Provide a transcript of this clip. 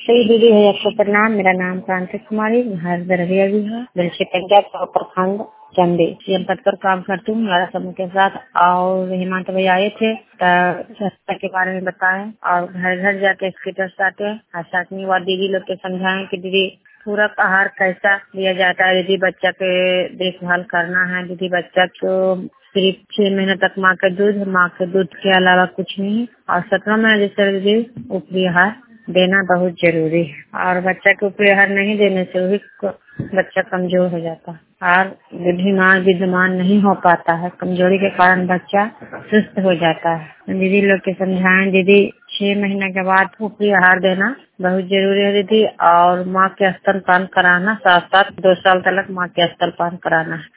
सही दीदी है, आपको प्रणाम। मेरा नाम क्रांति कुमारी, घर दररिया भी है, दिलसे पंजाब प्रखंड चंदी सीएम पद पर काम करती हूँ हमारा समूह के साथ। और हेमंत भाई आए थे स्वच्छता के बारे में बताएं और घर घर जाके स्टेटस आते हैं। सातवीं बार दीदी लोग के समझाएं कि दीदी पूरक आहार कैसा दिया जाता है। दीदी बच्चा के देखभाल करना है। दीदी बच्चा को सिर्फ 6 महीने तक माँ के दूध के अलावा कुछ नहीं। और 17 महीने जैसे दीदी ऊपरी आहार देना बहुत जरूरी है। और बच्चा को ऊपरी आहार नहीं देने से भी बच्चा कमजोर हो जाता है और बुद्धिमान विद्यमान नहीं हो पाता है। कमजोरी के कारण बच्चा सुस्त हो जाता है। दीदी लोग के समझाएं दीदी 6 महीने के बाद ऊपरी आहार देना बहुत जरूरी है दीदी। और माँ के स्तनपान कराना, साथ साथ 2 साल तक माँ के स्तनपान कराना है।